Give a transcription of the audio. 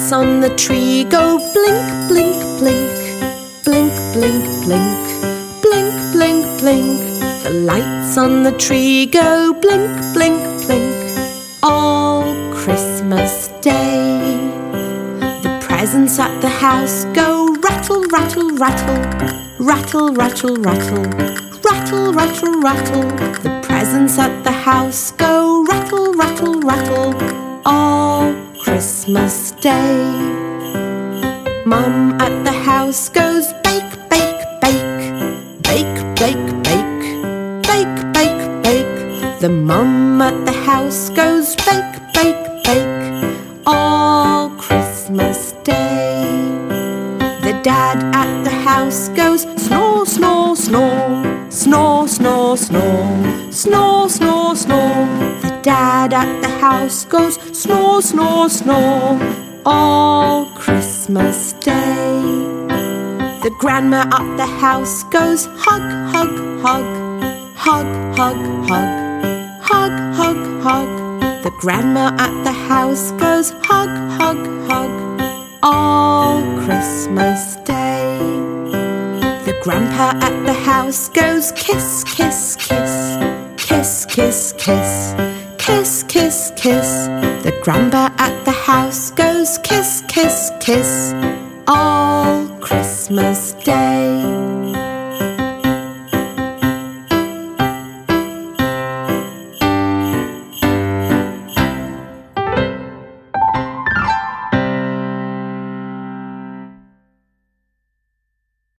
lights on the tree go blink, blink, blink. Blink, blink, blink. Blink, blink, blink. The lights on the tree go blink, blink, blink. All Christmas Day. The presents at the house go rattle, rattle, rattle. Rattle, rattle, rattle. Rattle, rattle, rattle. The presents at the house go rattle, rattle, rattle. All Christmas Day. Mum at the house goes bake, bake, bake. Bake, bake, bake. Bake, bake, bake. The mum at the house goes bake, bake, bake. All Christmas Day. The dad at the house goes snore, snore, snore. Snore, snore, snore. Snore, snore, snore. The dad at the house goes snore, snore, snore. All Christmas Day. The grandma at the house goes hug, hug, hug. Hug, hug, hug. Hug, hug, hug. The grandma at the house goes hug, hug, hug. All Christmas Day. The grandpa at the house goes kiss, kiss, kiss. Kiss, kiss, kiss. Kiss, kiss, kiss. The grandpa at the house goes kiss, kiss, kiss. All Christmas Day.